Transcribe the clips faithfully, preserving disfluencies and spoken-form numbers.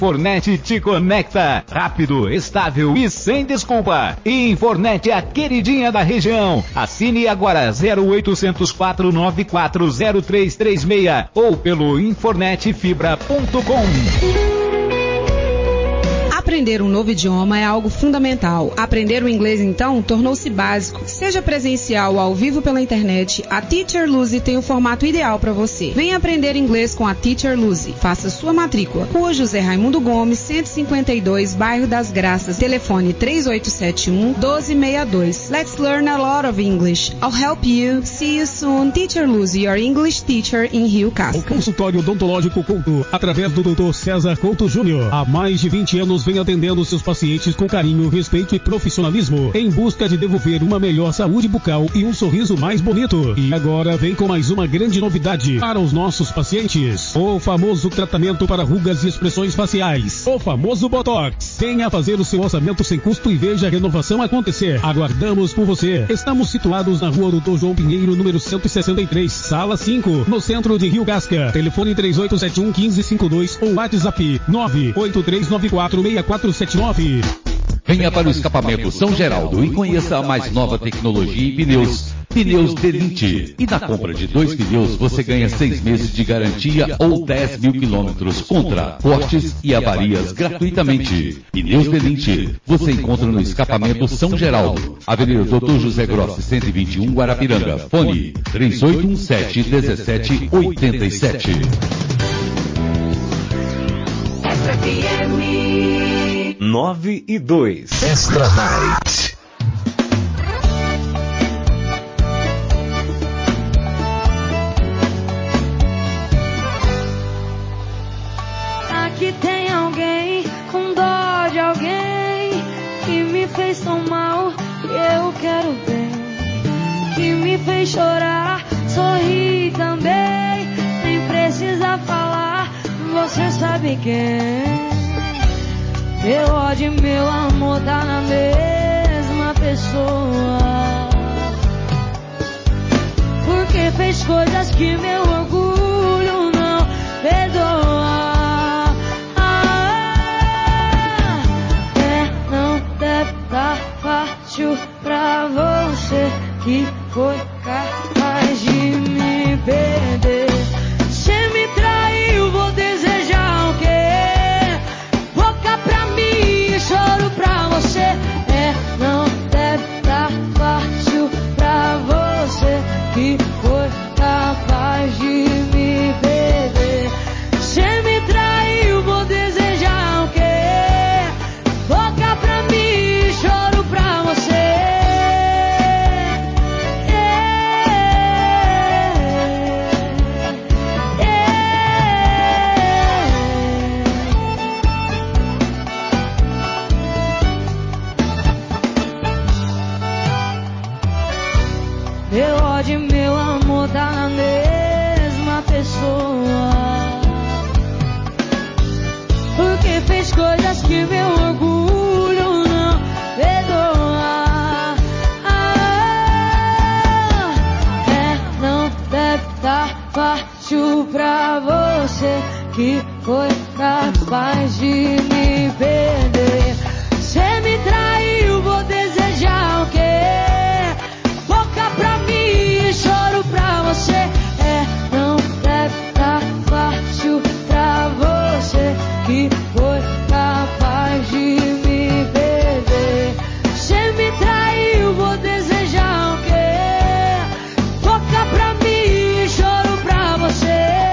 Infornet te conecta, rápido, estável e sem desculpa. Infornet, a queridinha da região. Assine agora zero oitocentos, quatrocentos e noventa e quatro, zero três três seis ou pelo infornet fibra ponto com. Aprender um novo idioma é algo fundamental. Aprender o inglês, então, tornou-se básico. Seja presencial ou ao vivo pela internet, a Teacher Luzy tem o formato ideal para você. Venha aprender inglês com a Teacher Luzy. Faça sua matrícula. Rua José Raimundo Gomes, cento e cinquenta e dois, Bairro das Graças. Telefone três oito sete um, um dois seis dois. Let's learn a lot of English. I'll help you. See you soon. Teacher Luzy, your English teacher in Rio Casca. O consultório odontológico Couto, através do doutor César Couto Júnior. Há mais de vinte anos vem atendendo seus pacientes com carinho, respeito e profissionalismo, em busca de devolver uma melhor saúde bucal e um sorriso mais bonito. E agora vem com mais uma grande novidade para os nossos pacientes: o famoso tratamento para rugas e expressões faciais, o famoso Botox. Venha fazer o seu orçamento sem custo e veja a renovação acontecer. Aguardamos por você. Estamos situados na rua doutor João Pinheiro, número cento e sessenta e três, sala cinco, no centro de Rio Casca. Telefone três oito sete um, um cinco cinco dois ou WhatsApp nove oito três nove quatro seis quatro sete nove. Venha para o escapamento São Geraldo e conheça a mais nova tecnologia em pneus. Pneus Delinte. E na compra de dois pneus você ganha seis meses de garantia ou dez mil quilômetros contra cortes e avarias gratuitamente. Pneus Delinte você encontra no escapamento São Geraldo, Avenida doutor José Grossi, cento e vinte e um, Guarapiranga. Fone três oito um sete, um sete oito sete. nove e dois. Extra Night. Aqui tem alguém com dó de alguém que me fez tão mal e eu quero bem, que me fez chorar, sorrir também, nem precisa falar, você sabe quem. Meu ódio e meu amor tá na mesma pessoa, porque fez coisas que meu orgulho não perdoa. Ah, é, não deve tá fácil pra você que foi capaz de me perder. Você me traiu, vou desejar o quê? Choro pra você, é, não deve tá fácil pra você que foi capaz de me perder. Você me traiu, vou desejar o quê? Boca pra mim, choro pra você. Meu ódio e meu amor tá na mesma pessoa, porque fez coisas que meu orgulho não perdoa. Ah, é, não deve tá fácil pra você que foi capaz de me perder. Você me traiu, vou desejar o quê? Choro pra você, é, não deve tá fácil pra você que foi capaz de me perder. Você me traiu, vou desejar o quê? Boca pra mim, choro pra você.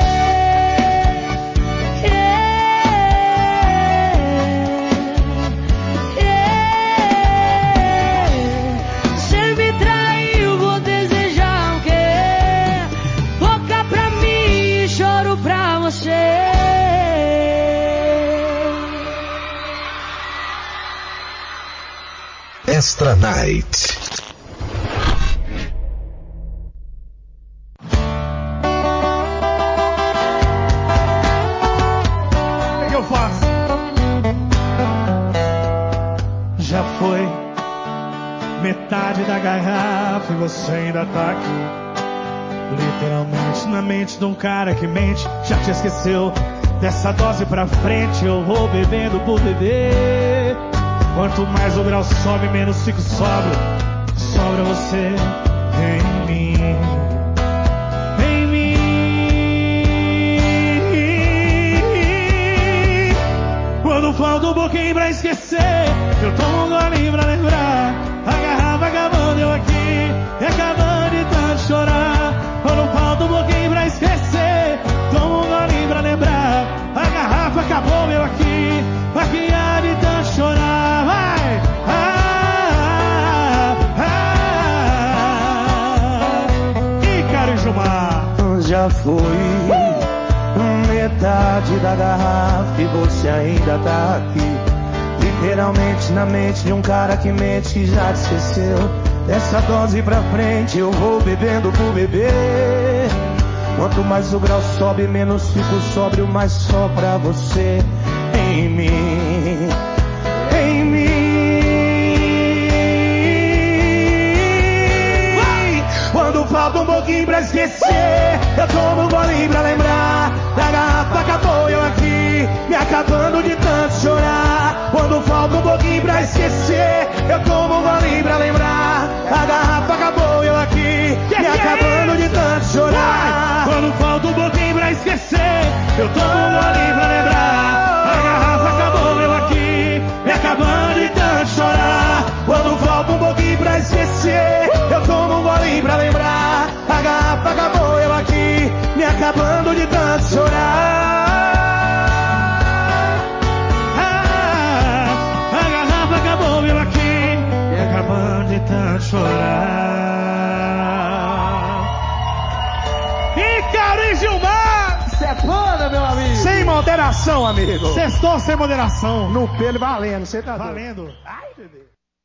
Extra Night. O que eu faço? Já foi metade da garrafa e você ainda tá aqui, literalmente na mente de um cara que mente. Já te esqueceu, Dessa dose pra frente eu vou bebendo por beber. Quanto mais o grau sobe, menos fico sóbrio. Sobra você em mim, em mim. Quando falta um pouquinho pra esquecer, eu tomo um golinho pra lembrar. A garrafa acabando, eu aqui, e acabando de tanto chorar. Quando falta um pouquinho pra esquecer, tomo um golinho pra lembrar. A garrafa acabou, eu aqui, aqui há de tanto chorar. Vai! Ah, ah, ah. E Caro e Gilmar? Já foi metade da garrafa e você ainda tá aqui. Literalmente na mente de um cara que mente, que já te esqueceu. Dessa dose pra frente eu vou bebendo por beber. Quanto mais o grau sobe, menos fico sóbrio, mas só pra você em mim, em mim. Vai! Quando falta um pouquinho pra esquecer, eu tomo um golinho pra lembrar. Da garrafa acabou, eu aqui, me acabando de tanto chorar. Quando falta um pouquinho pra esquecer, eu tomo um golinho pra lembrar. A garrafa acabou, eu aqui, me acabando de tanto chorar. Quando falta um pouquinho pra esquecer, eu tomo um golinho pra lembrar. A garrafa acabou, eu aqui, me acabando de tanto chorar. Quando falta um pouquinho pra esquecer, eu tomo um golinho pra lembrar. A garrafa acabou, eu aqui, me acabando de tanto chorar. Ah, a garrafa acabou, eu aqui, me acabando de tanto chorar. Ícaro e Gilmar! Isso é foda, meu amigo! Sem moderação, amigo! Sextou sem moderação. No pelo valendo, você tá doido. Valendo! Ai, bebê.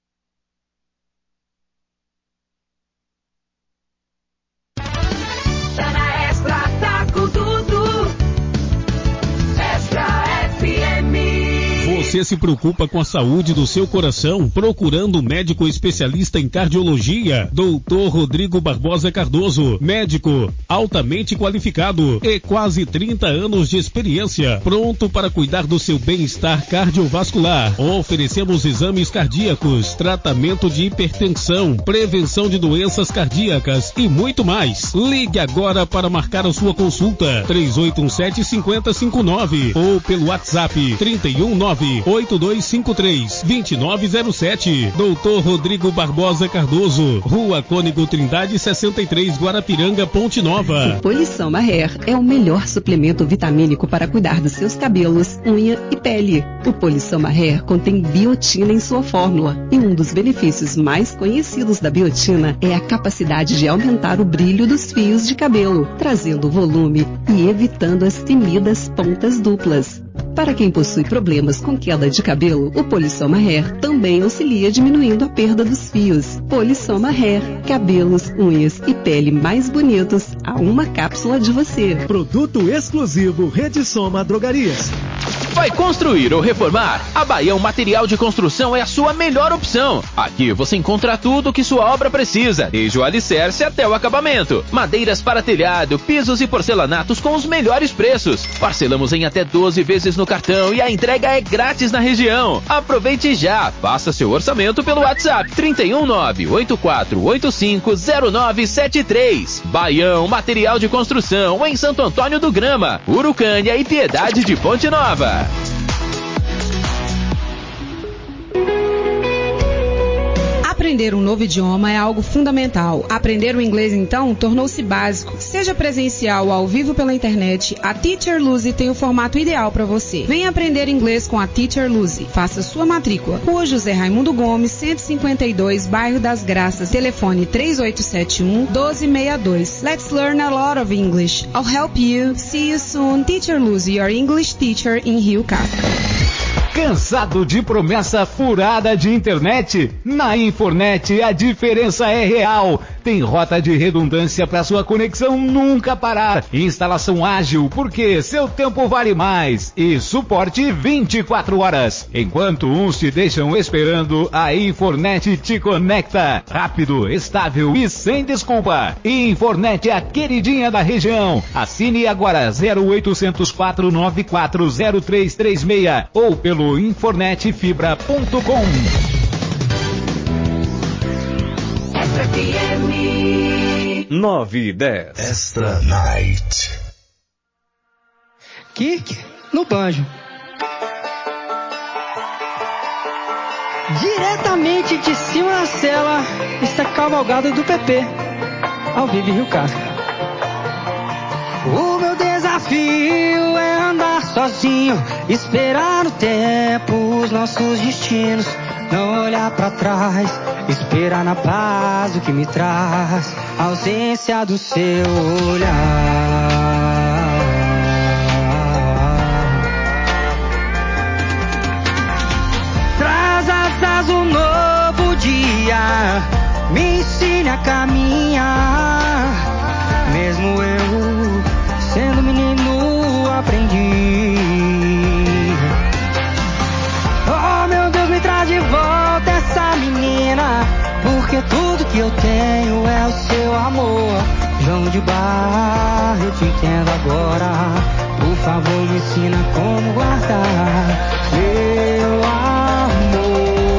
Tá na Extra, tá com tudo. Extra F M. Você se preocupa com a saúde do seu coração? Procurando um médico especialista em cardiologia? doutor Rodrigo Barbosa Cardoso, médico altamente qualificado e quase trinta anos de experiência, pronto para cuidar do seu bem-estar cardiovascular. Oferecemos exames cardíacos, tratamento de hipertensão, prevenção de doenças cardíacas e muito mais. Ligue agora para marcar a sua consulta, três oito um sete, cinco zero cinco nove ou pelo WhatsApp trinta e um nove, oito dois cinco três, dois nove zero sete. doutor Rodrigo Barbosa Cardoso, Rua Cônigo Trindade sessenta e três, Guarapiranga, Ponte Nova. O Polissoma Hair é o melhor suplemento vitamínico para cuidar dos seus cabelos, unha e pele. O Polissoma Hair contém biotina em sua fórmula e um dos benefícios mais conhecidos da biotina é a capacidade de aumentar o brilho dos fios de cabelo, trazendo volume e evitando as temidas pontas duplas. Para quem possui problemas com queda de cabelo, o Polissoma Hair também auxilia diminuindo a perda dos fios. Polissoma Hair, cabelos, unhas e pele mais bonitos a uma cápsula de você. Produto exclusivo Rede Soma Drogarias. Vai construir ou reformar? A Baião Material de Construção é a sua melhor opção. Aqui você encontra tudo o que sua obra precisa, desde o alicerce até o acabamento. Madeiras para telhado, pisos e porcelanatos com os melhores preços. Parcelamos em até doze vezes no cartão e a entrega é grátis na região. Aproveite já, faça seu orçamento pelo WhatsApp trinta e um nove, oito quatro oito cinco, zero nove sete três. Baião Material de Construção em Santo Antônio do Grama, Urucânia e Piedade de Ponte Nova. Aprender um novo idioma é algo fundamental. Aprender o inglês, então, tornou-se básico. Seja presencial ou ao vivo pela internet, a Teacher Lucy tem o formato ideal para você. Venha aprender inglês com a Teacher Lucy. Faça sua matrícula. Rua José Raimundo Gomes, cento e cinquenta e dois, Bairro das Graças. Telefone três oito sete um, um dois seis dois. Let's learn a lot of English. I'll help you. See you soon. Teacher Lucy, your English teacher in Rio Casca. Cansado de promessa furada de internet? Na Infornet a diferença é real. Tem rota de redundância para sua conexão nunca parar. Instalação ágil, porque seu tempo vale mais. E suporte vinte e quatro horas. Enquanto uns te deixam esperando, a Infornet te conecta. Rápido, estável e sem desculpa. Infornet é a queridinha da região. Assine agora zero oitocentos, quatro nove quatro, zero três três seis ou pelo infornet fibra ponto com. nove e dez. Extra Night. Kirk no banjo. Diretamente de cima da cela está a cavalgada do P P, ao vivo em Rio Casca. O meu desafio é andar sozinho, esperar o tempo, os nossos destinos. Não olhar pra trás, esperar na paz o que me traz a ausência do seu olhar. Traz asas um novo dia, me ensine a caminhar. Mesmo eu sendo menino aprendi. Oh meu Deus, me traz de volta essa menina, porque tudo que eu tenho é o seu amor. João de Barra, eu te entendo agora. Por favor, me ensina como guardar meu amor.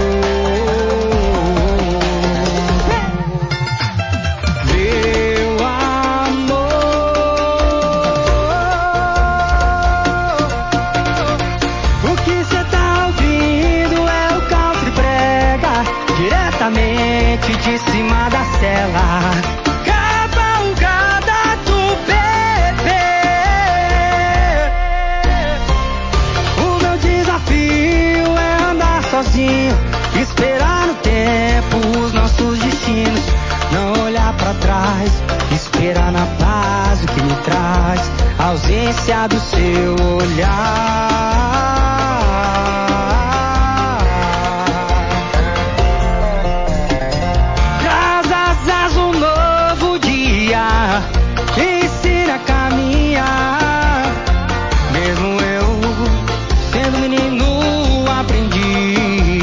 Meu amor. O que cê tá ouvindo é o country brega, diretamente de cima da cela. Cavalgada do bebê. O meu desafio é andar sozinho, esperar no tempo os nossos destinos. Não olhar pra trás, esperar na paz o que me traz a ausência do seu olhar. Traz asas um novo dia, ensina a caminhar. Mesmo eu sendo menino aprendi.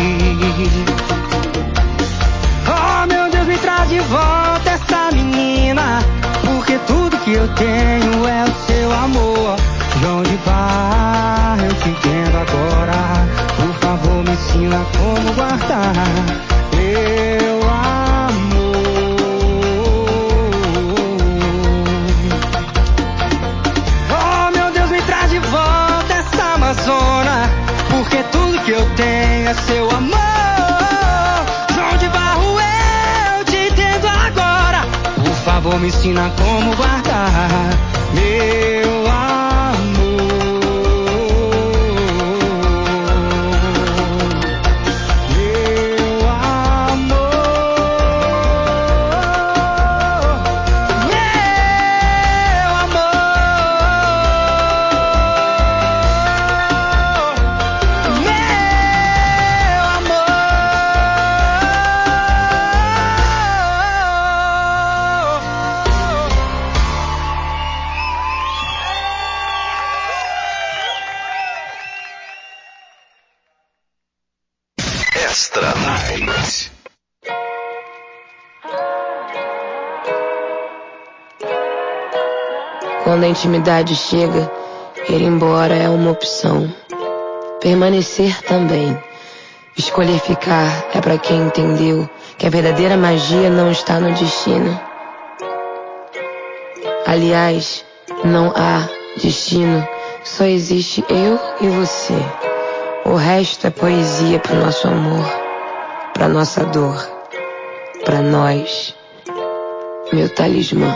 Oh meu Deus, me traz de volta essa menina, porque tudo que eu tenho é o seu amor. João de Barra, eu te entendo agora. Por favor, me ensina como guardar meu amor. Oh meu Deus, me traz de volta essa Amazônia, porque tudo que eu tenho é seu amor. João de Barro, eu te entendo agora. Por favor, me ensina como guardar meu amor. Meu amor. Meu amor. Meu amor. Extra Night. Quando a intimidade chega, ir embora é uma opção. Permanecer também. Escolher ficar é pra quem entendeu que a verdadeira magia não está no destino. Aliás, não há destino, só existe eu e você. O resto é poesia pro nosso amor, pra nossa dor, pra nós. Meu talismã.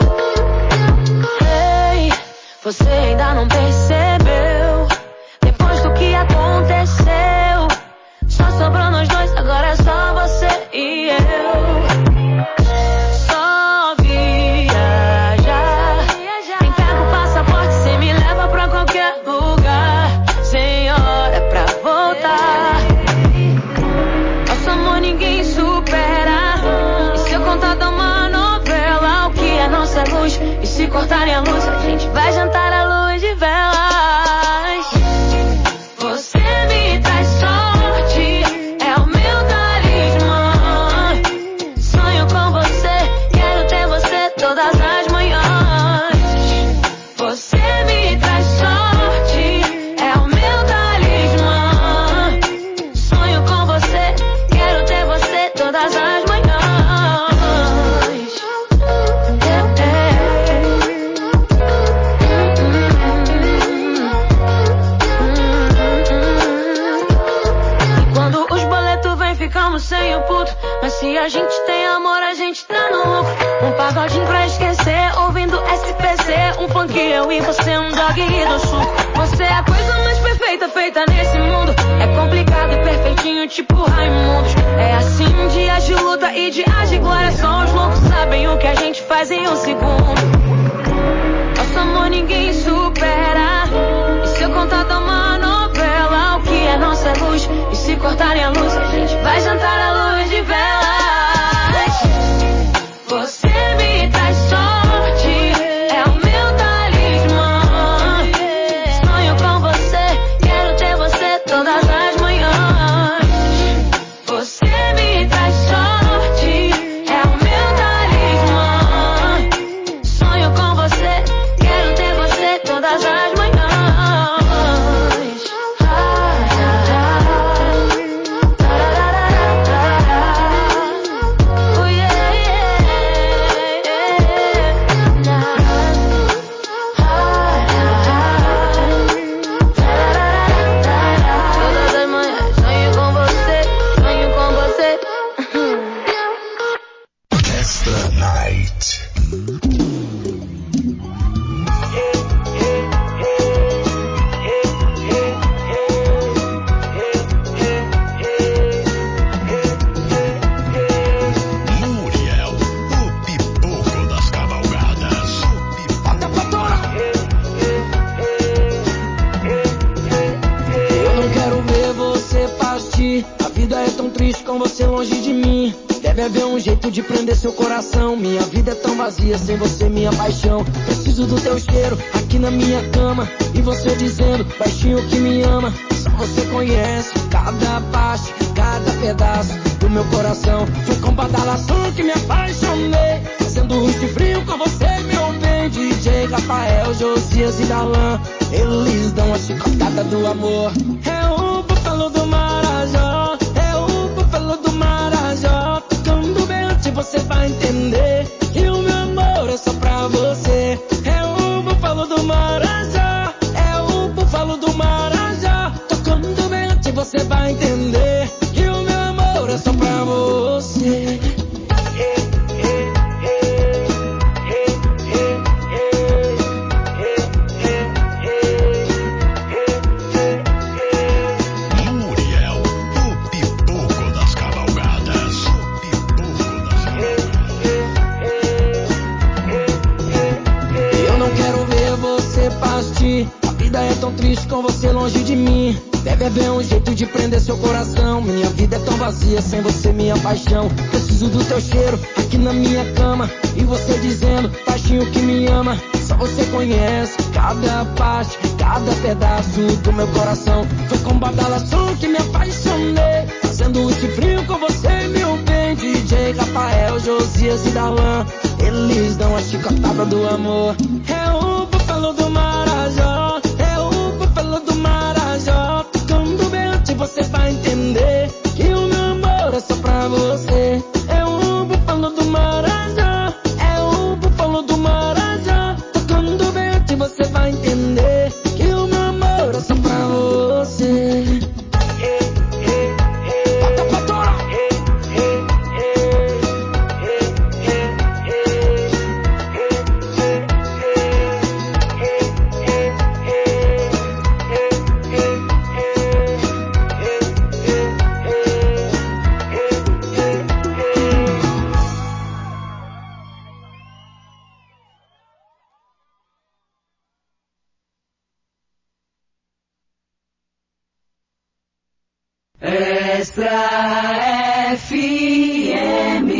Você ainda não percebeu? Depois um funk, eu e você um dog e do sul. Você é a coisa mais perfeita feita nesse mundo. É complicado e perfeitinho, tipo Raimundos. É assim, dias de luta e dias de glória. Só os loucos sabem o que a gente faz em um segundo. Nosso amor ninguém supera. E se eu contar da uma novela, o que é nossa luz? E se cortarem a luz, a gente vai jantar à luz de velas. Você me traz sorte, é o meu talismã. Sonho com você, quero ter você todas as manhãs. Você me traz sorte, é o meu talismã. Sonho com você, quero ter você todas as manhãs. De prender seu coração, minha vida é tão vazia sem você, minha paixão. Preciso do teu cheiro aqui na minha cama e você dizendo baixinho que me ama. Só você conhece cada parte, cada pedaço do meu coração. Foi com badalação que me apaixonei, fazendo ruim frio com você, meu bem. D J Rafael, Josias e Darlan, eles dão a chicotada do amor. É o búfalo do Marajó, é o búfalo do Marajó. Você vai entender que o meu amor é só pra você. É o búfalo do Marajó, é o búfalo do Marajó. Tocando bem alto você vai entender que o meu amor é só pra você. A vida é tão triste com você longe de mim. Deve haver um jeito de prender seu coração. Minha vida é tão vazia sem você, minha paixão. Preciso do teu cheiro aqui na minha cama e você dizendo baixinho que me ama. Só você conhece cada parte, cada pedaço do meu coração. Foi com badalação que me apaixonei, fazendo esse frio com você, meu bem. D J Rafael, Josias e Darlan, eles dão a chicotada do amor. É o búfalo do Marajó, é o búfalo do Marajó. Tocando bem alto você vai entender que o meu amor é só pra você. É o búfalo do Marajó, é o búfalo do Marajó. Tocando bem alto você vai entender que o meu amor é só pra você. Extra F M.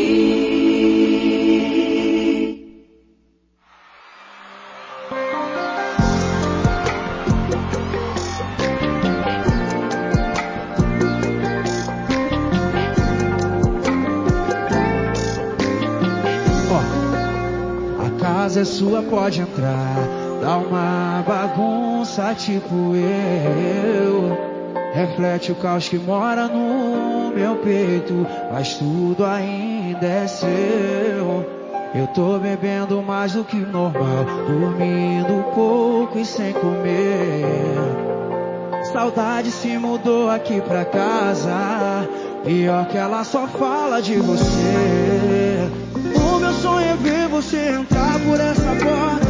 Oh, a casa é sua, pode entrar. Dá uma bagunça tipo eu. Reflete o caos que mora no meu peito, mas tudo ainda é seu. Eu tô bebendo mais do que normal, dormindo pouco e sem comer. Saudade se mudou aqui pra casa, pior que ela só fala de você. O meu sonho é ver você entrar por essa porta. Não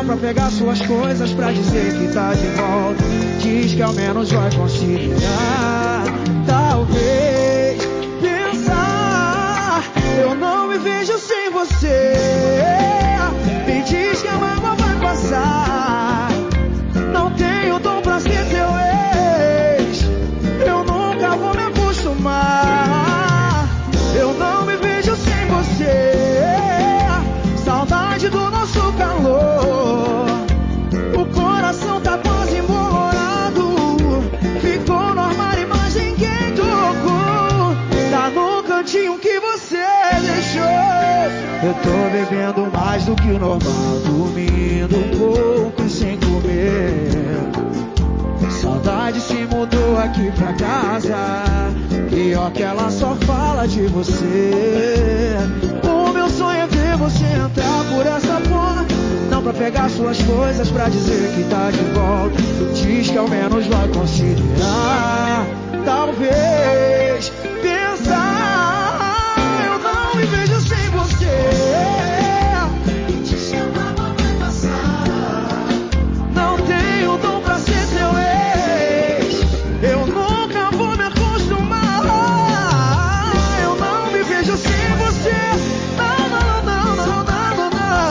pra pegar suas coisas, pra dizer que tá de volta. Diz que ao menos vai considerar. Talvez pensar, eu não me vejo sem você. Me diz que a mágoa vai passar. Não tenho dom pra ser teu ex. Eu nunca vou me acostumar. Eu não me vejo sem você. Saudade do nosso calor. O coração tá quase embolorado. Ficou no armário, mas ninguém tocou. Tá no cantinho que você deixou. Eu tô bebendo mais do que o normal, dormindo um pouco e sem comer. Saudade se mudou aqui pra casa. Pior que ela só fala de você. O meu sonho é ver você entrar por essa porta. Não pra pegar suas coisas, pra dizer que tá de volta. Diz que ao menos vai considerar. Talvez pensar, eu não me vejo sem você. Diz que a mágoa vai passar. Não tenho dom pra ser teu ex. Eu nunca vou me acostumar. Eu não me vejo sem você. Não, não, não, não, não,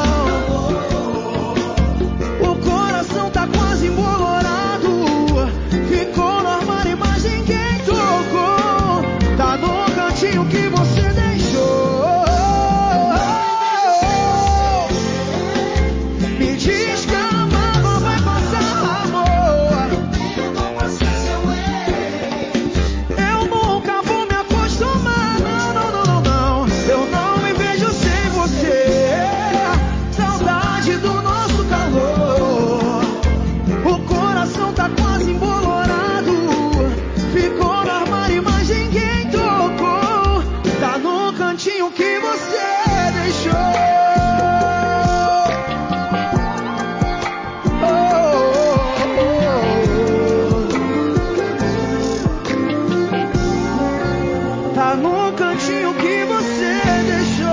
não. O coração tá quase embolorado. Ficou no armário, mas ninguém tocou. Tá no cantinho que você deixou. Me diz que a mágoa vai passar, amor. Eu nunca vou me acostumar. Não, não, não, não, não. Eu não me vejo sem você. Saudade do nosso calor. O coração tá quase embolorado. Ficou no armário, mas ninguém tocou. Tá no cantinho que você deixou. Oh, oh, oh. Tá no cantinho que você deixou.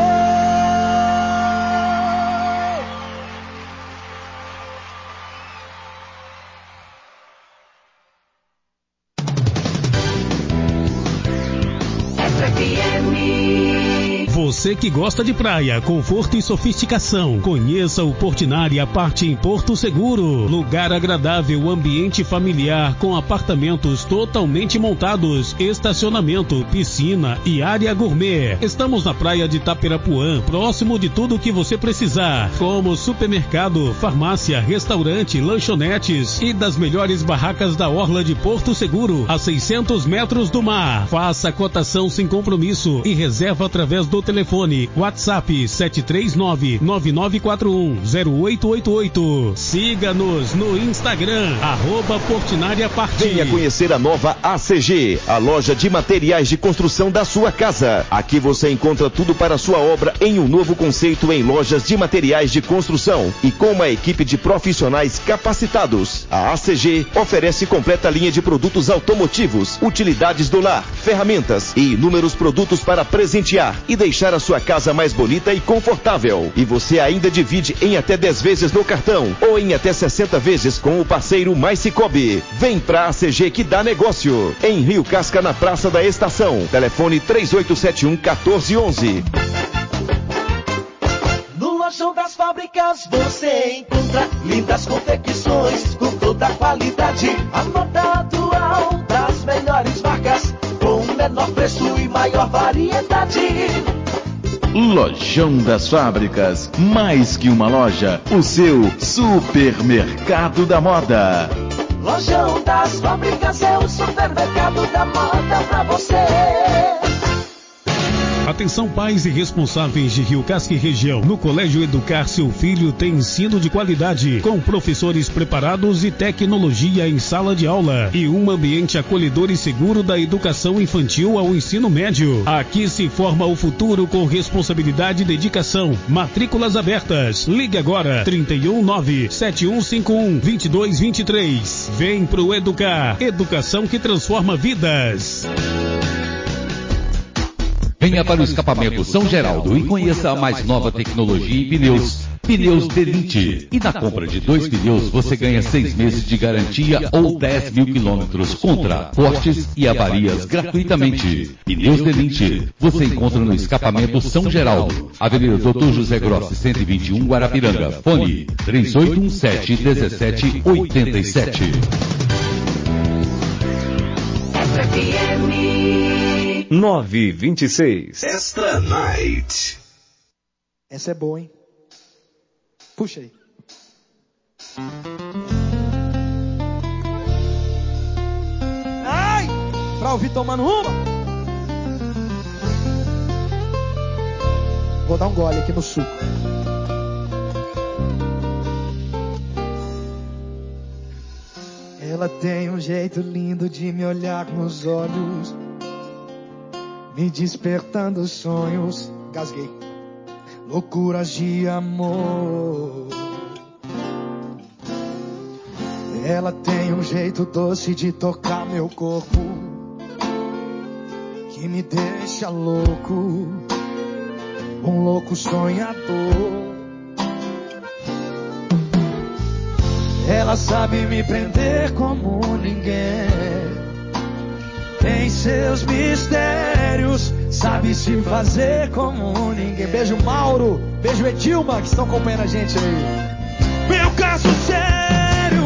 Você que gosta de praia, conforto e sofisticação, conheça o Portinari Aparte em Porto Seguro. Lugar agradável, ambiente familiar com apartamentos totalmente montados, estacionamento, piscina e área gourmet. Estamos na praia de Itapirapuã, próximo de tudo o que você precisar, como supermercado, farmácia, restaurante, lanchonetes e das melhores barracas da orla de Porto Seguro, a seiscentos metros do mar. Faça a cotação sem compromisso e reserva através do telefone WhatsApp sete três nove, nove nove quatro um, zero oito oito oito. Siga-nos no Instagram, arroba Portinari Aparte. Venha conhecer a nova A C G, a loja de materiais de construção da sua casa. Aqui você encontra tudo para a sua obra em um novo conceito em lojas de materiais de construção e com uma equipe de profissionais capacitados. A A C G oferece completa linha de produtos automotivos, utilidades do lar, ferramentas e inúmeros produtos para presentear e deixar a sua casa mais bonita e confortável. E você ainda divide em até dez vezes no cartão ou em até sessenta vezes com o parceiro Mais Cicobi. Vem pra A C G que dá negócio. Em Rio Casca, na Praça da Estação. Telefone três oito sete um, um quatro um um. No Lojão das Fábricas você encontra lindas confecções com toda a qualidade. A moda atual das melhores marcas com o menor preço e maior variedade. Lojão das Fábricas, mais que uma loja, o seu supermercado da moda. Lojão das Fábricas é o supermercado da moda pra você. Atenção pais e responsáveis de Rio Casca e região. No Colégio Educar seu filho tem ensino de qualidade, com professores preparados e tecnologia em sala de aula e um ambiente acolhedor e seguro da educação infantil ao ensino médio. Aqui se forma o futuro com responsabilidade e dedicação. Matrículas abertas. Ligue agora trinta e um, nove sete um cinco um, dois dois dois três. Vem pro Educar. Educação que transforma vidas. Venha para o escapamento São Geraldo e conheça a mais nova tecnologia em pneus. Pneus Delinte. E na compra de dois pneus você ganha seis meses de garantia ou dez mil quilômetros contra cortes e avarias gratuitamente. Pneus Delinte. Você encontra no escapamento São Geraldo, Avenida doutor José Grossi, cento e vinte e um, Guarapiranga. Fone três oito um sete, um sete oito sete. nove e vinte e seis. Extra Night. Essa é boa, hein? Puxa aí. Ai! Pra ouvir tomando uma. Vou dar um gole aqui no suco. Ela tem um jeito lindo de me olhar nos olhos, me despertando sonhos. Gasguei. Loucuras de amor. Ela tem um jeito doce de tocar meu corpo, que me deixa louco, um louco sonhador. Ela sabe me prender como ninguém, tem seus mistérios, sabe se fazer como ninguém. Beijo Mauro, beijo Edilma, que estão acompanhando a gente aí. Meu caso sério,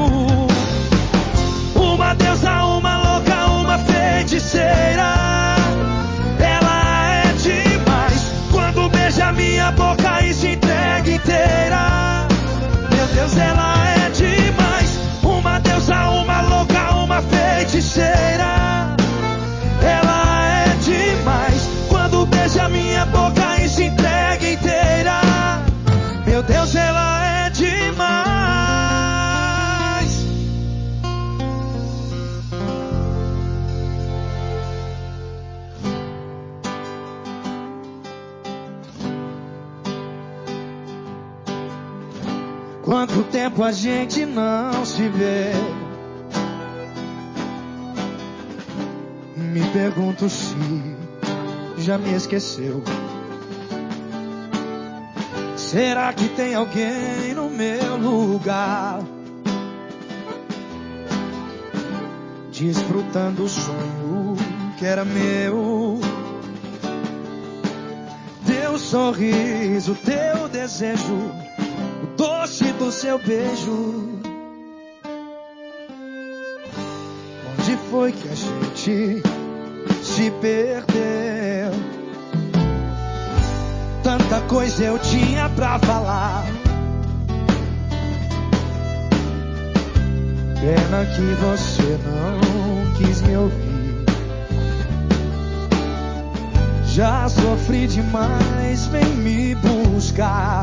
uma deusa, uma louca, uma feiticeira. Ela é demais, quando beija minha boca e se entrega inteira. Meu Deus, ela é demais, uma deusa, uma louca, uma feiticeira. Ela é demais, quando beija minha boca e se entrega inteira. Meu Deus, ela é demais. Quanto tempo a gente não se vê? Me pergunto se já me esqueceu. Será que tem alguém no meu lugar, desfrutando o sonho que era meu? Teu sorriso, teu desejo, o doce do seu beijo. Onde foi que a gente se perdeu? Tanta coisa eu tinha pra falar, pena que você não quis me ouvir. Já sofri demais, vem me buscar.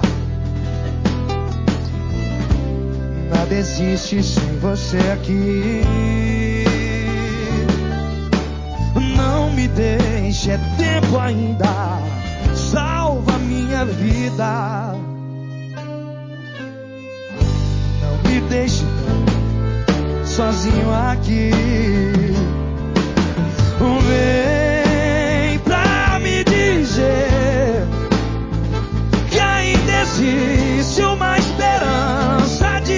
Nada existe sem você aqui. Não me deixe, é tempo ainda, salva minha vida. Não me deixe sozinho aqui. Vem pra me dizer que ainda existe uma esperança de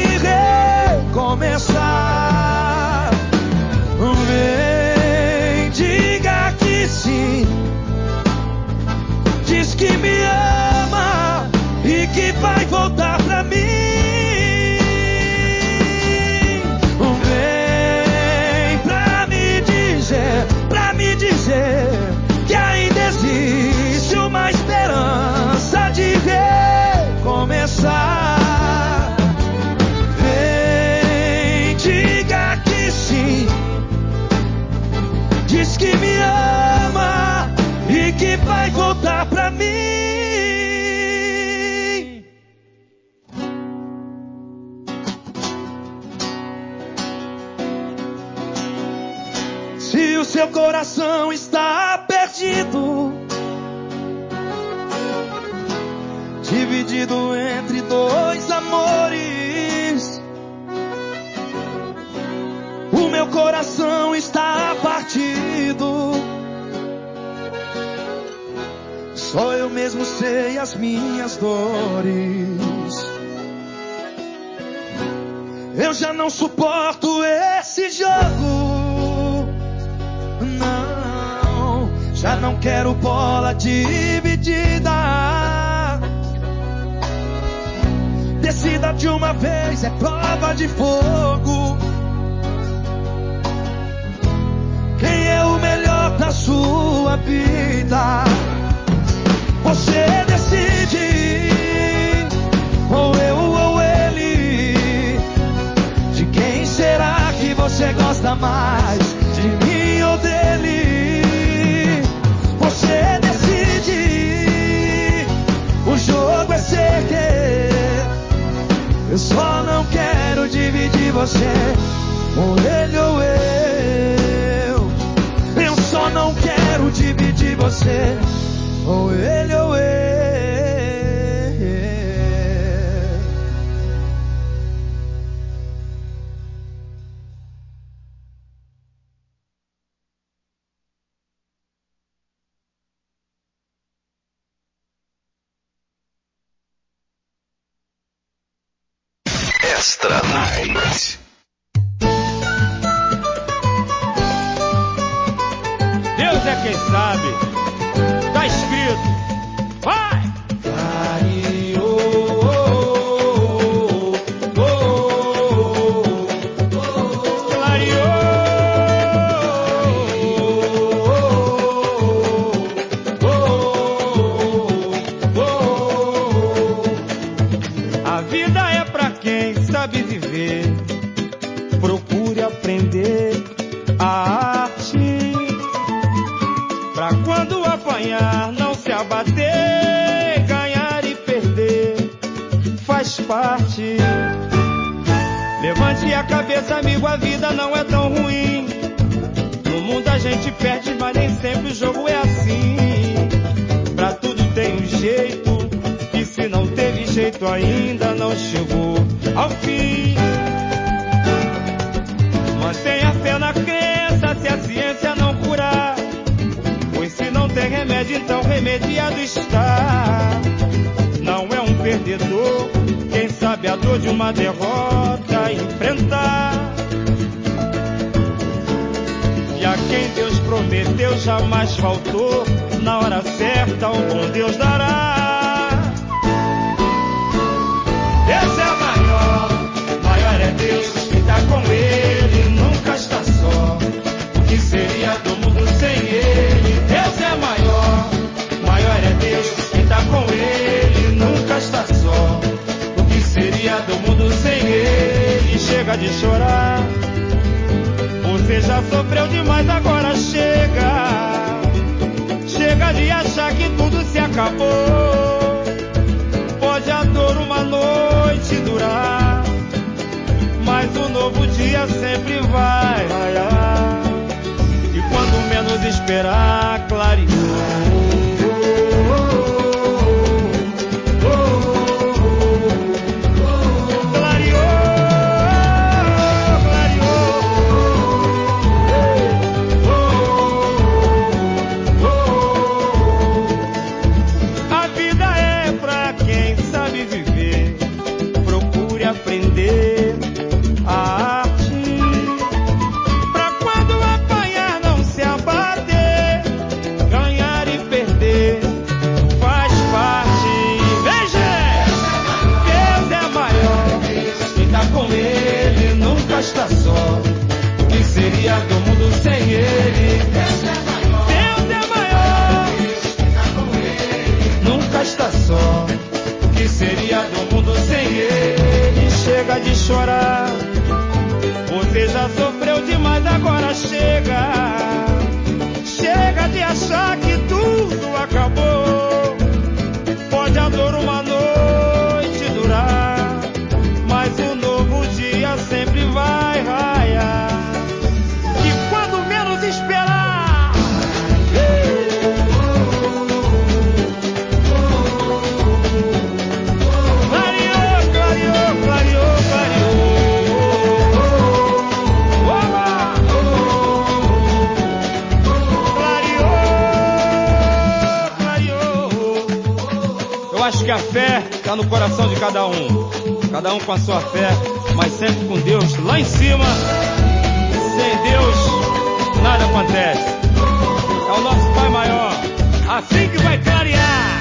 recomeçar. Vem, diga que sim, diz que me ama e que vai voltar pra mim. Vem pra me dizer, pra me dizer que ainda existe uma esperança de recomeçar. Vem, diga que sim, diz que me ama e que vai voltar pra mim. Se o seu coração está perdido, dividido entre dois amores, o meu coração está partido. Só eu mesmo sei as minhas dores. já não suporto esse jogo. Não, já não quero bola dividida. Decida de uma vez, é prova de fogo. Quem é o melhor da sua vida? Você decide, ou eu ou ele. De quem será que você gosta mais? De mim ou dele? Você decide, o jogo é ser. Eu só não quero dividir você, ou ele ou eu. Eu só não quero dividir você, ou ele ou eu. Extra Night. Deus é quem sabe. Tá escrito. Vai! A vida é pra quem sabe viver. Procure aprender a arte, pra quando apanhar não se abater. Ganhar e perder faz parte. Levante a cabeça, amigo, a vida não é tão ruim. No mundo a gente perde, mas nem sempre o jogo é assim. Pra tudo tem um jeito, e se não teve jeito ainda não chegou ao fim. Mantenha fé na crença, se a ciência não curar, pois se não tem remédio, então remediado está. Não é um perdedor quem sabe a dor de uma derrota enfrentar. E a quem Deus prometeu jamais faltou, na hora certa o bom Deus dará. Deus é maior, maior é Deus, quem tá com ele nunca está só. O que seria do mundo sem ele? Deus é maior, maior é Deus, quem tá com ele nunca está só. O que seria do mundo sem ele? Chega de chorar, você já sofreu demais, agora chega. Chega de achar que tudo se acabou. Pode a dor uma noite durar, mas o novo dia sempre vai raiar. E quando menos esperar, clareou. De chorar, você já sofreu demais, agora chega. Chega de achar que tudo acabou. Pode a dor uma noite durar, mas o novo dia sempre vai raiar. E quando menos esperar, clareou, clareou, clareou. Acho que a fé está no coração de cada um, cada um com a sua fé. mas sempre com Deus lá em cima. Sem Deus, nada acontece. É o nosso Pai Maior, assim que vai clarear.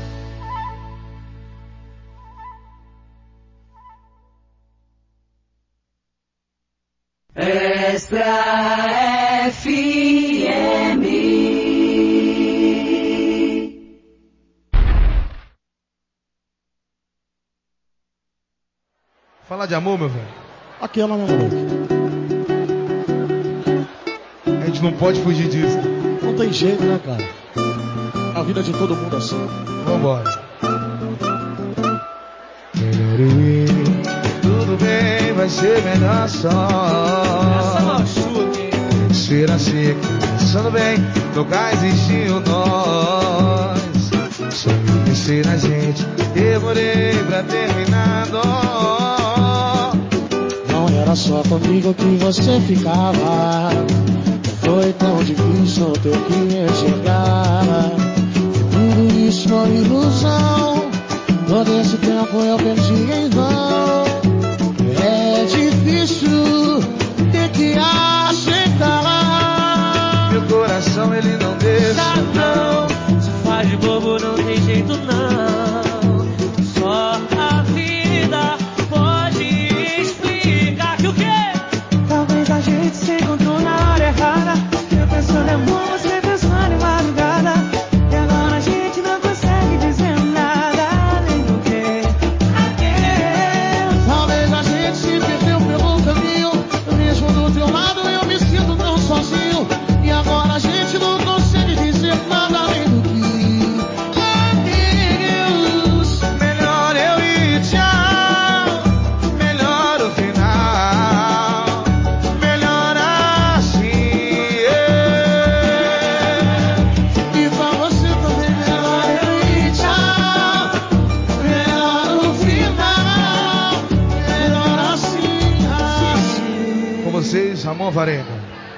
Extra F M. Falar de amor, meu velho. Aquela, meu garoto. A gente não pode fugir disso. Não tem jeito, né, cara? A vida de todo mundo é assim. Vambora. Melhor eu ir. Tudo bem, vai ser melhor só. Essa machuca, hein? Ser assim, pensando bem, nunca existiu nós. Só eu pensei na gente, demorei pra terminar. Não era só comigo que você ficava. Foi tão difícil ter que me enxergar. Tudo isso foi ilusão. Todo esse tempo eu perdi em vão. É difícil ter que aceitar. Meu coração ele não deixa, não. Se faz de bobo, não tem jeito não. Só a vida pode explicar que o quê? Talvez a gente se encontrou na hora errada. Eu pensou de amor, você pensou de madrugada. E agora a gente não consegue dizer nada além do que adeus. Talvez a gente se perdeu pelo caminho. Mesmo do teu lado eu me sinto tão sozinho. E agora a gente não consegue dizer nada além do que adeus. melhor eu ir, tchau. Melhor o final. Melhor assim. E pra você também melhor eu ir, tchau. Melhor o final. Melhor assim, assim. Com vocês, Ramon Varela.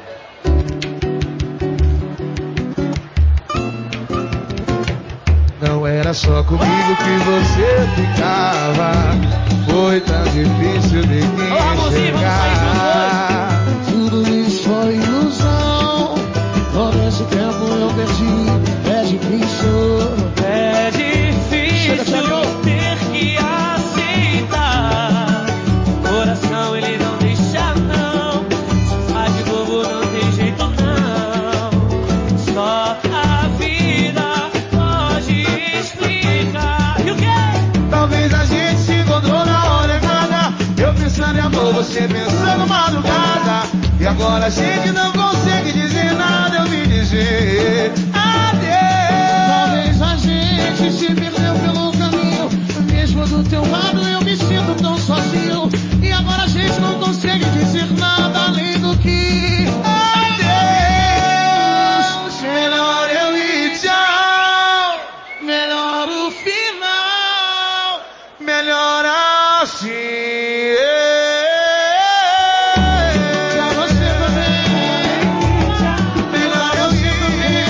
Não era só comigo que você ficava. Foi tão difícil de me enxergar. Tudo isso foi ilusão. Todo esse tempo eu perdi. É difícil. É difícil ter que aceitar. O coração ele não deixa não. Se faz de bobo, não tem jeito não. Só a vida pode explicar. E o quê? Talvez a gente se encontrou na hora errada. Eu pensando em amor, você pensando madrugada. E agora a gente não consegue dizer nada. Eu vim dizer adeus. Talvez a gente se perdeu pelo caminho. Mesmo do teu lado eu me sinto tão sozinho. E agora a gente não consegue dizer nada além do que adeus. Melhor eu ir, tchau. Melhor o final. Melhor assim. Pra você também. Melhor eu ir.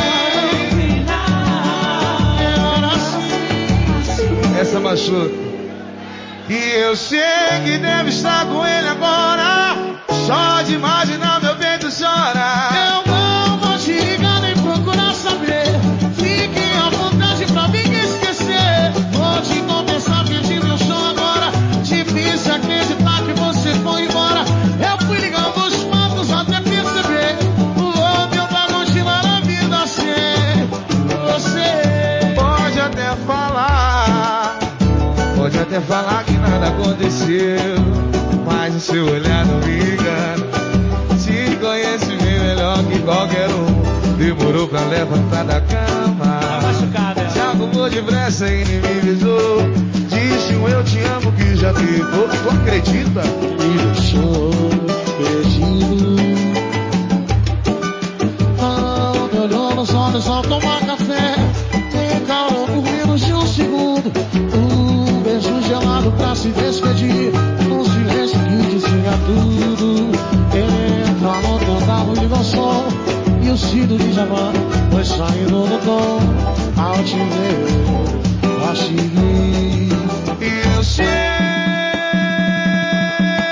Melhor assim. Essa machuca. E eu sei que deve estar com ele agora. Só de imaginar meu peito chora. Eu não vou te ligar nem procurar saber. Fique à vontade pra me esquecer. Vou te confessar, perdi meu som agora. Difícil acreditar que você foi embora. Eu fui ligando os fatos até perceber. Vou tentar continuar a vida sem você. Pode até falar. Pode até falar que nada aconteceu. Mas o seu olhar não me engana. Te conhece bem melhor que qualquer um. Demorou pra levantar da cama. Já arrumou depressa e nem me avisou. Disse um eu te amo que já ficou. Tu acredita? Me deixou perdido. Não me olhou nos olhos ao tomar café. Tem calor por menos de um segundo. Um beijo gelado pra se despedir. Um silêncio que dizia tudo. Entra no teu carro e liga o som. E o Cido de Javan foi saindo do tom. Ao te ver, eu achei. E eu sei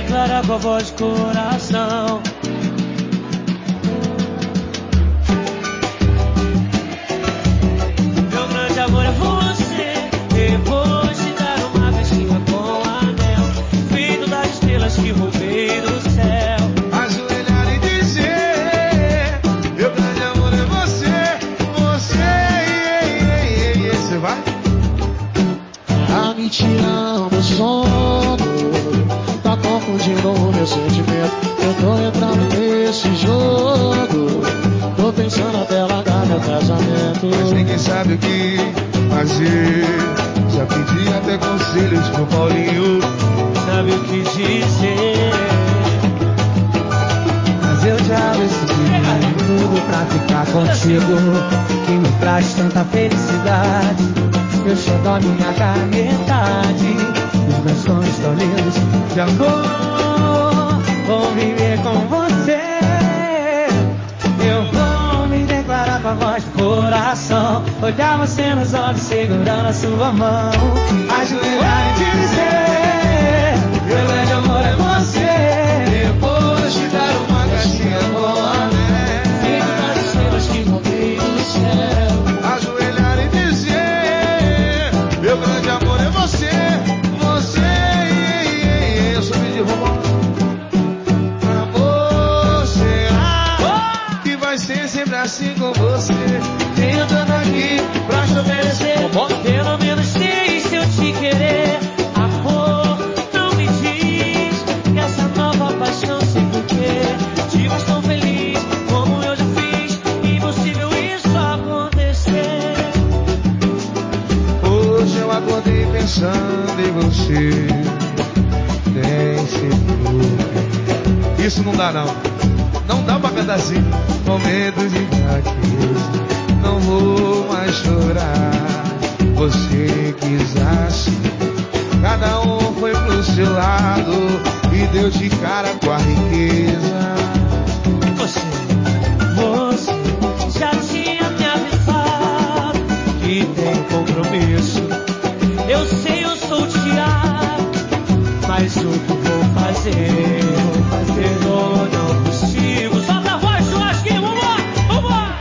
declarar com a voz de coração. Meu grande amor é você. Depois de dar uma festinha com anel, feito das estrelas que roubei do céu. Ajoelhar e dizer: meu grande amor é você. Você, você vai? A mentira, o meu sono tá confundindo o meu sentimento. Eu tô entrando nesse jogo, tô pensando até largar meu casamento. Mas ninguém sabe o que fazer. Já pedi até conselhos pro Paulinho. Sabe o que dizer? Mas eu já decidi tudo pra ficar contigo, que me traz tanta felicidade. Eu só dou a minha metade. Os meus sonhos tão lindos de amor. Vou viver com você. Eu vou me declarar com a voz do coração. Olhar você nos olhos segurando a sua mão. Ajoelhar e dizer: meu grande amor é você. Depois de dar uma caixinha com anel, feito das estrelas que roubei do céu. Ajoelhar e dizer: meu grande amor é você. Você, eu sou de romão. Amor, será que vai ser sempre assim com você? Tenho tanto aqui pra te oferecer. Pelo menos sei se eu te querer. Amor, não me diz que essa nova paixão sei porquê. Te faz tão feliz como eu já fiz. Impossível isso acontecer. Hoje eu acordei pensando em você. Tem seguro. Isso não dá não. Não dá pra cantar assim. Momento de fraqueza. Não vou mais chorar. Você quis assim. Cada um foi pro seu lado e deu de cara com a riqueza. Você, você já tinha me avisado que tem compromisso. Eu sei, eu sou o Thiago, mas o que vou fazer? Vou fazer ou não consigo. Solta a voz, churrasquinho, vambora, vambora!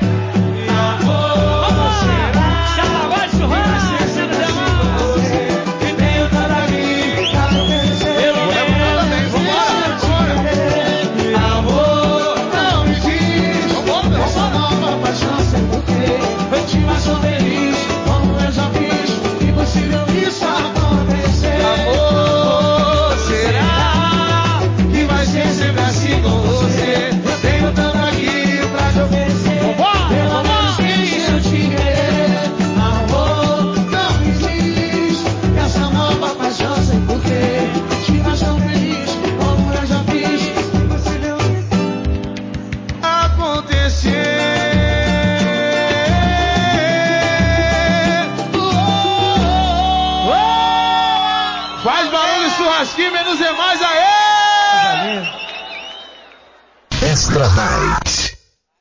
Extra Night.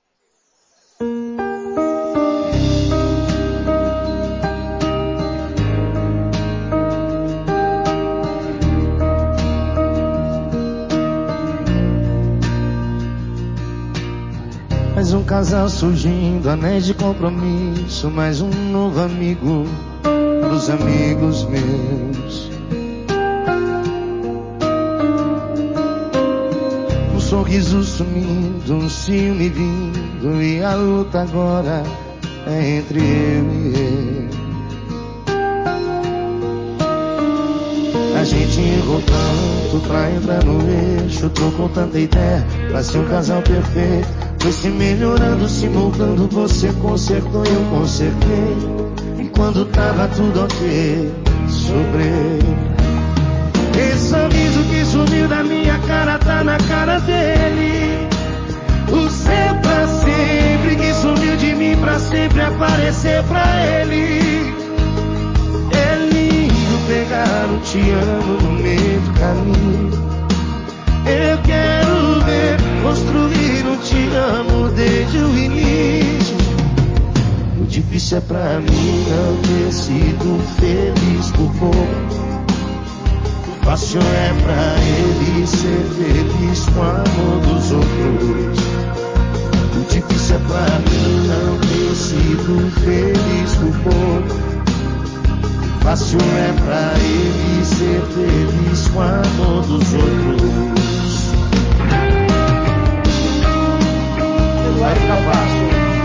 Mais um casal surgindo, anéis de compromisso. Mais um novo amigo dos amigos meus. Um sorriso sumindo, um ciúme vindo, e a luta agora é entre eu e ele. A gente errou tanto pra entrar no eixo, trocou tanta ideia pra ser um casal perfeito. Foi se melhorando, se moldando, você consertou e eu consertei. E quando tava tudo ok, sobrei. Esse sorriso que sumiu da minha cara tá na cara dele. O ser pra sempre que sumiu de mim pra sempre aparecer pra ele. É lindo pegar o te amo no meio do caminho. Eu quero ver construir um te amo desde o início. O difícil é pra mim não ter sido feliz por pouco. Fácil é pra ele ser feliz com o amor dos outros. O difícil é pra mim não ter sido feliz por pouco. Fácil é pra ele ser feliz com o amor dos outros. Vai ficar fácil.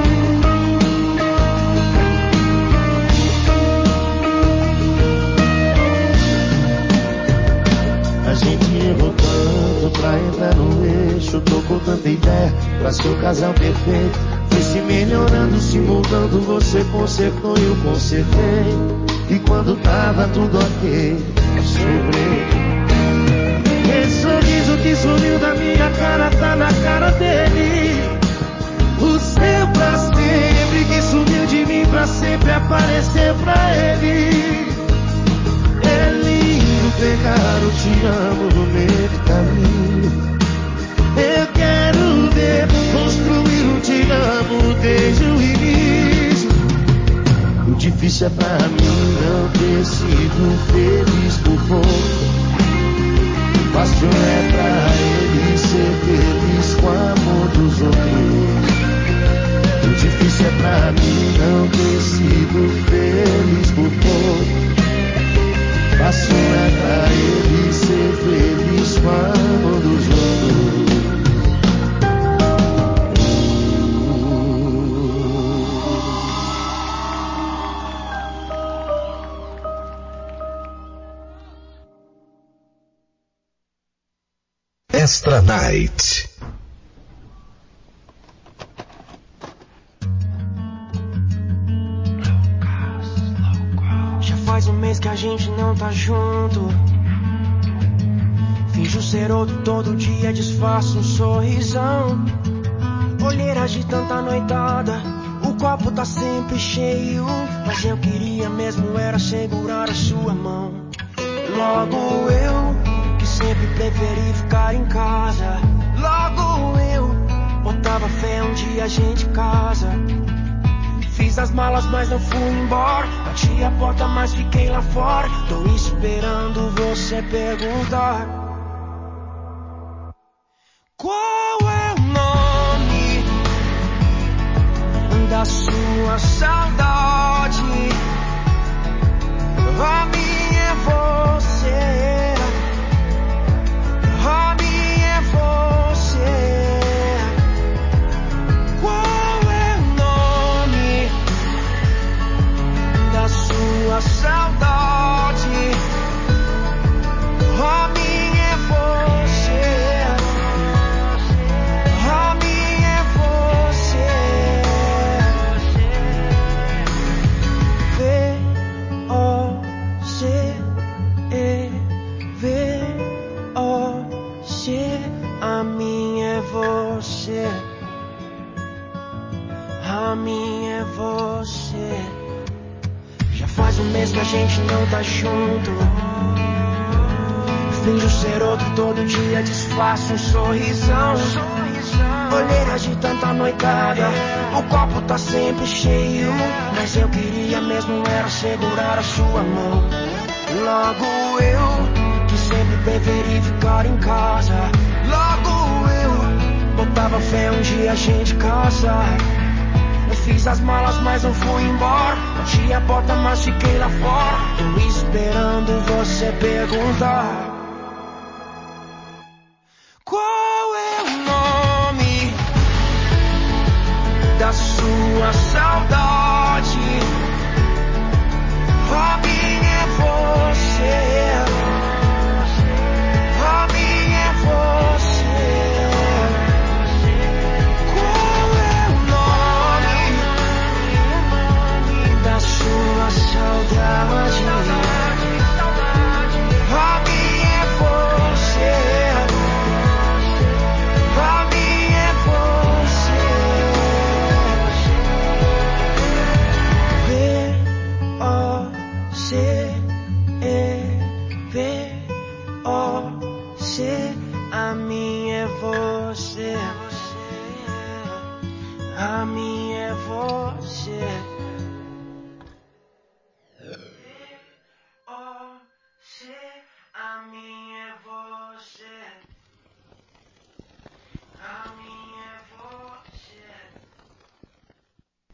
A gente errou tanto pra entrar no eixo, tocou tanta ideia pra ser o casal perfeito. Foi se melhorando, se moldando, você consertou e eu consertei. E quando tava tudo ok, sobrei. Esse sorriso que sumiu da minha cara tá na cara dele. O seu pra sempre que sumiu de mim pra sempre apareceu pra ele. É lindo pegar o te amo no meio do caminho. Eu quero ver construir um te amo desde o início. O difícil é pra mim não ter sido feliz por pouco. Fácil é pra ele ser feliz com o amor dos outros. O difícil é pra mim não ter sido feliz por pouco. Fácil é pra ele ser feliz com o amor dos outros. Extra Night. Já faz um mês que a gente não tá junto. Finjo ser outro todo dia, disfarço um sorrisão. Olheiras de tanta noitada, o copo tá sempre cheio. Mas eu queria mesmo era segurar a sua mão. Logo eu, que sempre preferi ficar em casa. Logo eu, botava fé um dia a gente casa. Fiz as malas mas não fui embora. Bati a porta mas fiquei lá fora. Tô esperando você perguntar. Qual é o nome da sua saudade? A minha é você. A minha é você. Qual é o nome da sua saudade? A minha é você. A minha é você. V O C E V O C. A minha é você. A minha é você. Já faz um mês que a gente não tá junto. Finjo ser outro todo dia, disfarço um sorrisão. Olheiras de tanta noitada, o copo tá sempre cheio. Mas eu queria mesmo era segurar a sua mão. Logo eu, que sempre preferi ficar em casa. Logo eu, botava fé um dia a gente casar. Eu fiz as malas mas não fui embora. Bati a porta mas fiquei lá fora. Tô esperando você perguntar. Qual é o nome da sua saudade? A minha é você. A minha é você. Qual é o nome da sua saudade? A minha é você. A minha é você. V O C E V O C. A minha é você. A minha é você. V O C. A minha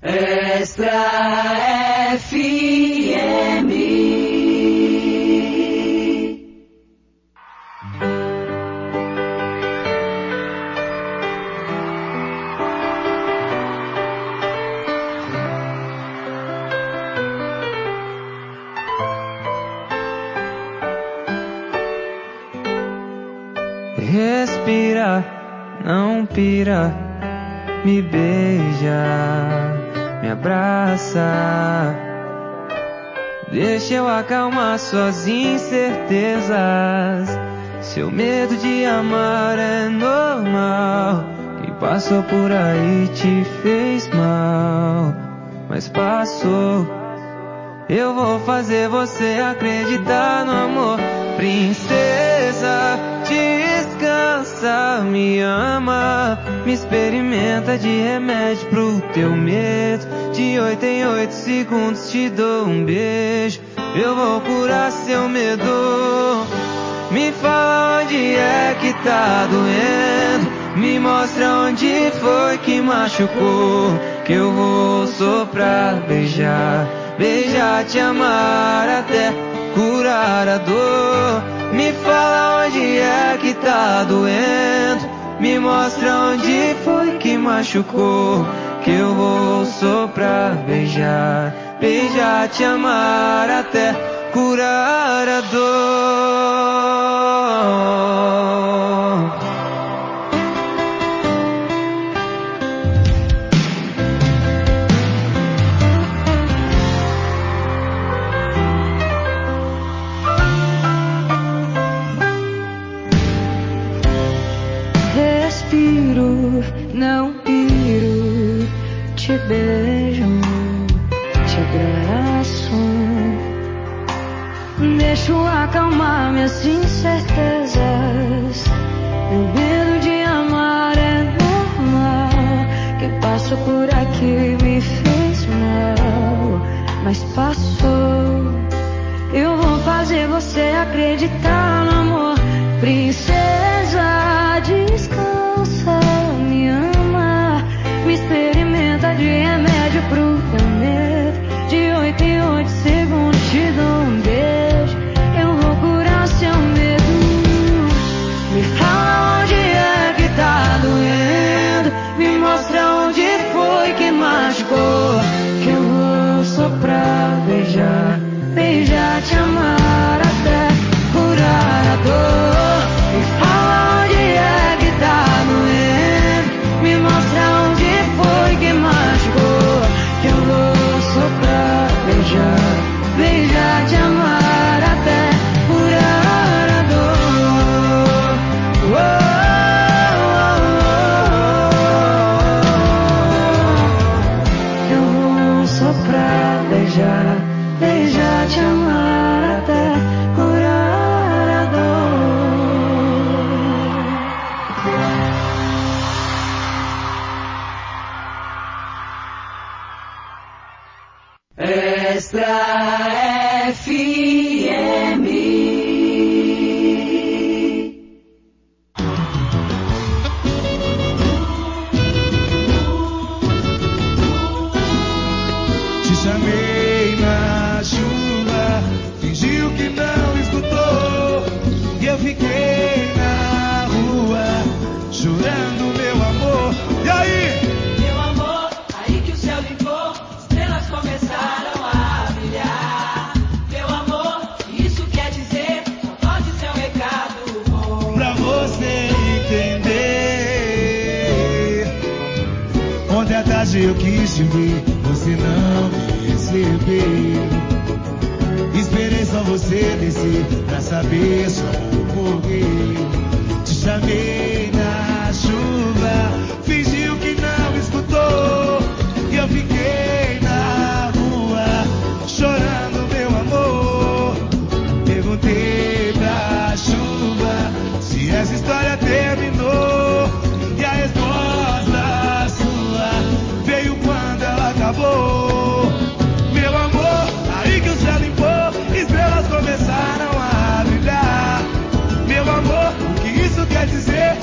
Extra F M. Respira, não pira, me beija, me abraça. Deixa eu acalmar suas incertezas. Seu medo de amar é normal. Quem passou por aí te fez mal, mas passou. Eu vou fazer você acreditar no amor. Princesa, descansa, me ama, me experimenta de remédio pro teu medo. De oito em oito segundos te dou um beijo. Eu vou curar seu medo. Me fala onde é que tá doendo, me mostra onde foi que machucou, que eu vou soprar, beijar, beijar, te amar até curar a dor. Me fala onde é que tá doendo, me mostra onde foi que machucou, que eu vou soprar, beijar, beijar, te amar até curar a dor. Respiro, não piro, te beijo, te abraço. Deixo acalmar minhas incertezas. Meu medo de amar é normal. Quem passou por aqui me fez mal, mas passou. Eu vou fazer você acreditar no amor. Princesa, descansa, me ama, me experimenta de remédio pro teu medo. De oito em oito segundos te dou um beijo. Eu vou curar seu medo. Me fala onde é que tá doendo, me mostra onde foi que machucou, que eu vou soprar, beijar, beijar, te amar até curar a dor. Me fala onde é que tá doendo, me mostra onde foi que machucou, que eu vou soprar, beijar, beijar, te amar até curar a dor. Oh, oh, oh, oh. Eu vou soprar, beijar, beijar, te amar até curar a dor. Extra F M. Te chamei na chuva, fingiu que não escutou, e eu fiquei na rua, chorando meu amor. E aí? Meu amor, aí que o céu limpou, estrelas começaram a brilhar. Meu amor, isso quer dizer, só pode ser um recado bom. Pra você entender, ontem à tarde eu quis te ver, você não me recebeu. Esperei só você descer pra saber só o porquê. Te chamei na chuva, fingiu que não escutou, e eu fiquei na rua, chorando meu amor. Perguntei pra chuva se essa história terminou, e a resposta sua veio quando ela acabou. Meu amor, aí que o céu limpou, estrelas começaram a brilhar. Meu amor, o que isso quer dizer?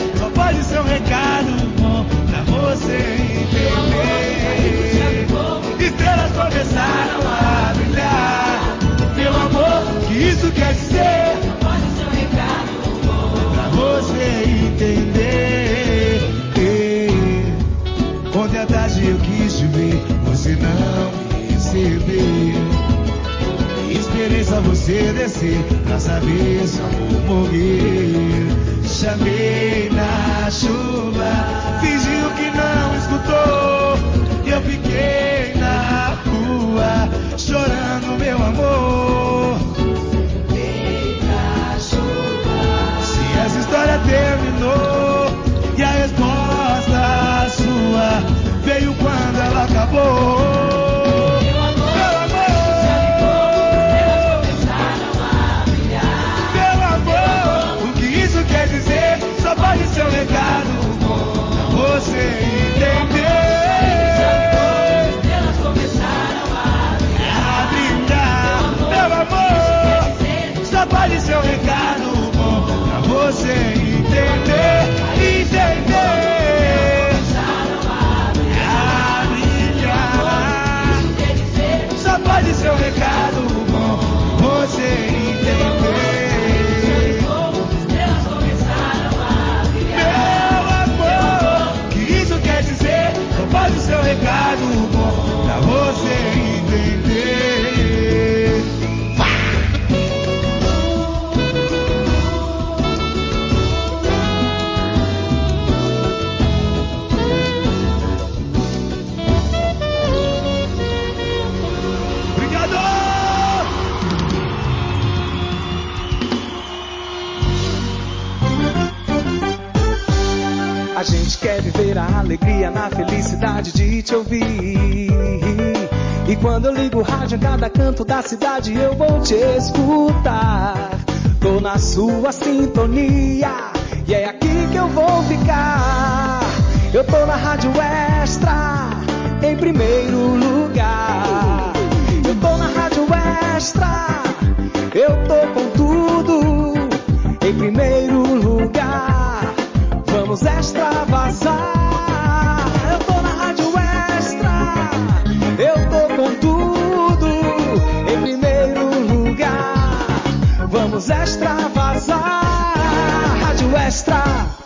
você pra saber se o amor morrer. Chamei na chuva, fingiu que não escutou, e eu fiquei na rua chorando meu amor. Eita chuva, se essa história terminou e a resposta sua veio quando ela acabou. Pode ser um recado bom pra você entender. Elas começaram a brilhar, meu amor. Só pode ser um recado bom pra você entender, entender. A brilhar, só pode ser um recado bom pra você entender. Pode ser um recado bom pra você entender. Obrigado! A gente quer viver a alegria na felicidade de te ouvir. E quando eu ligo o rádio em cada canto da cidade eu vou te escutar. Tô na sua sintonia e é aqui que eu vou ficar. Eu tô na Rádio Extra em primeiro lugar. Eu tô na Rádio Extra, eu tô com tudo em primeiro lugar. Vamos extravasar. Eu tô na Rádio Extra, eu tô com tudo em primeiro lugar. Vamos extravasar. Rádio Extra.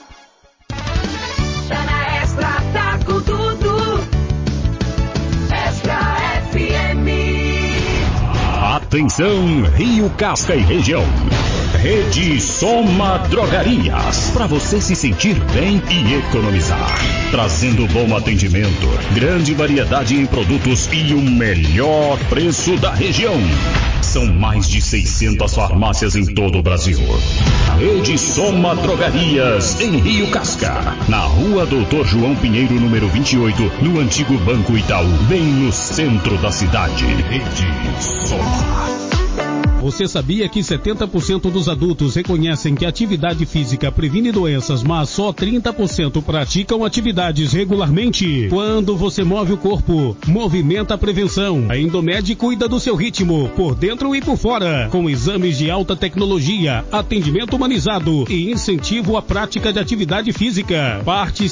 Tá na Extra, tá com tudo. Extra F M. Atenção, Rio Casca e região. Rede Soma Drogarias, para você se sentir bem e economizar. Trazendo bom atendimento, grande variedade em produtos e o melhor preço da região. São mais de seiscentas farmácias em todo o Brasil. Rede Soma Drogarias, em Rio Casca, na rua Doutor João Pinheiro, número vinte e oito, no antigo Banco Itaú, bem no centro da cidade. Rede Soma. Você sabia que setenta por cento dos adultos reconhecem que a atividade física previne doenças, mas só trinta por cento praticam atividades regularmente? Quando você move o corpo, movimenta a prevenção. A Indomed cuida do seu ritmo, por dentro e por fora, com exames de alta tecnologia, atendimento humanizado e incentivo à prática de atividade física. Participe